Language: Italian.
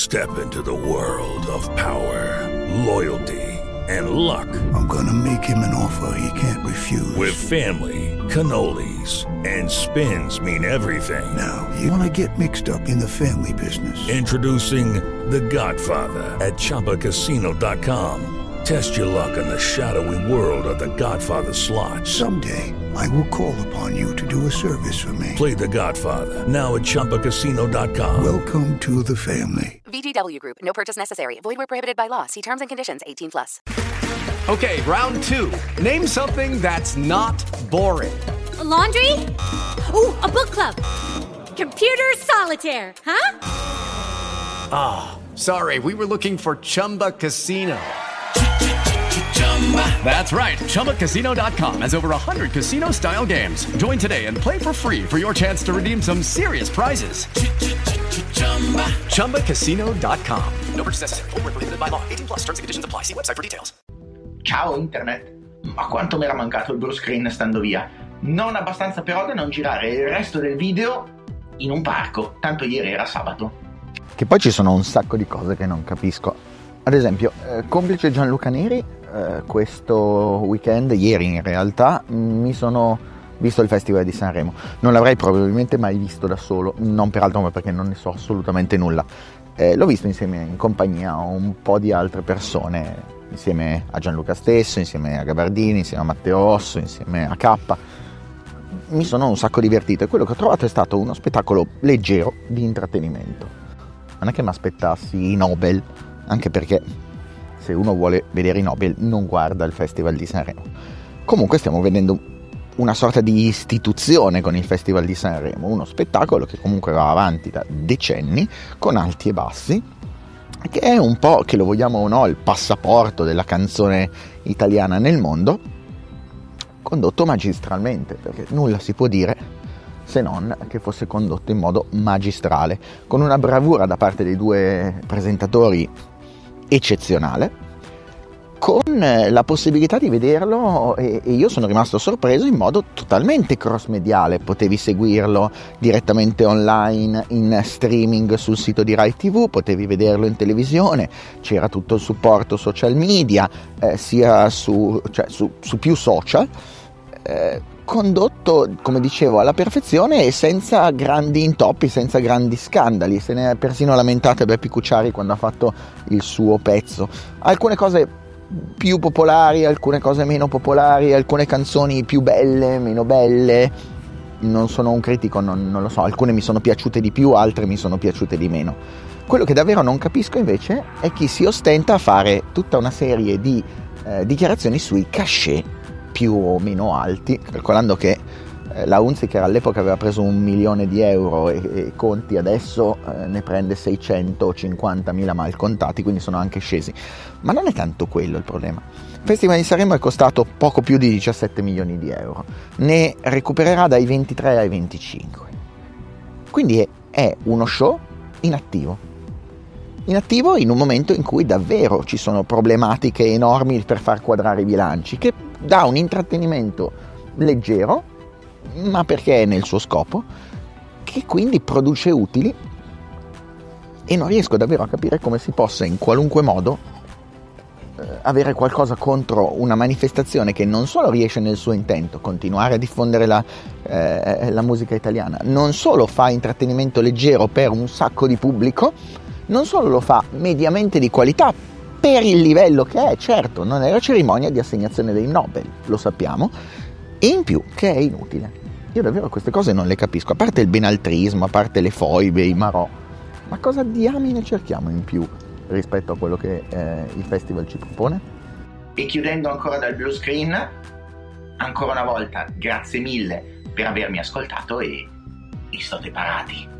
Step into the world of power, loyalty, and luck. I'm gonna make him an offer he can't refuse. With family, cannolis, and spins mean everything. Now, you wanna get mixed up in the family business. Introducing The Godfather at ChumbaCasino.com. Test your luck in the shadowy world of The Godfather slot. Someday, I will call upon you to do a service for me. Play The Godfather, now at ChumbaCasino.com. Welcome to the family. VGW Group. No purchase necessary. Void where prohibited by law. See terms and conditions. 18+. Okay, round two. Name something that's not boring. A laundry? Ooh, a book club. Computer solitaire, huh? Ah, sorry, we were looking for Chumba Casino. That's right, ChumbaCasino.com has over 100 casino-style games. Join today and play for free for your chance to redeem some serious prizes. ChumbaCasino.com. No purchase necessary. Void where prohibited by law. 18+. Terms and conditions apply. See website for details. Ciao internet, ma quanto mi era mancato il blue screen stando via. Non abbastanza però da non girare il resto del video in un parco, tanto ieri era sabato. Che poi ci sono un sacco di cose che non capisco. Ad esempio, complice Gianluca Neri, questo weekend, ieri in realtà, mi sono visto il Festival di Sanremo. Non l'avrei probabilmente mai visto da solo, non peraltro ma perché non ne so assolutamente nulla. L'ho visto insieme in compagnia a un po' di altre persone, insieme a Gianluca stesso, insieme a Gabardini, insieme a Matteo Rosso, insieme a K. Mi sono un sacco divertito e quello che ho trovato è stato uno spettacolo leggero di intrattenimento. Non è che mi aspettassi i Nobel, anche perché se uno vuole vedere i Nobel non guarda il Festival di Sanremo. Comunque stiamo vedendo una sorta di istituzione con il Festival di Sanremo, uno spettacolo che comunque va avanti da decenni con alti e bassi, che è un po', che lo vogliamo o no, il passaporto della canzone italiana nel mondo, condotto magistralmente, perché nulla si può dire se non che fosse condotto in modo magistrale, con una bravura da parte dei due presentatori eccezionale, con la possibilità di vederlo, e io sono rimasto sorpreso, in modo totalmente cross-mediale. Potevi seguirlo direttamente online in streaming sul sito di Rai TV, potevi vederlo in televisione, c'era tutto il supporto social media, sia su più social, condotto, come dicevo, alla perfezione e senza grandi intoppi, senza grandi scandali. Se ne è persino lamentato Beppe Cucciari quando ha fatto il suo pezzo. Alcune cose più popolari, alcune cose meno popolari, alcune canzoni più belle, meno belle. Non sono un critico, non lo so, alcune mi sono piaciute di più, altre mi sono piaciute di meno. Quello che davvero non capisco invece è chi si ostenta a fare tutta una serie di dichiarazioni sui cachet più o meno alti, calcolando che la Hunziker all'epoca aveva preso 1 milione di euro e Conti adesso ne prende 650.000 mal contati, quindi sono anche scesi. Ma non è tanto quello il problema. Il Festival di Sanremo è costato poco più di 17 milioni di euro, ne recupererà dai 23 ai 25. Quindi è uno show inattivo in un momento in cui davvero ci sono problematiche enormi per far quadrare i bilanci, che dà un intrattenimento leggero, ma perché è nel suo scopo, che quindi produce utili, e non riesco davvero a capire come si possa in qualunque modo avere qualcosa contro una manifestazione che non solo riesce nel suo intento, continuare a diffondere la musica italiana, non solo fa intrattenimento leggero per un sacco di pubblico, non solo lo fa mediamente di qualità per il livello che è, certo, non è la cerimonia di assegnazione dei Nobel, lo sappiamo, e in più che è inutile. Io davvero queste cose non le capisco, a parte il benaltrismo, a parte le foibe, i marò, ma cosa diamine cerchiamo in più rispetto a quello che il festival ci propone? E chiudendo ancora dal blue screen, ancora una volta grazie mille per avermi ascoltato e state parati.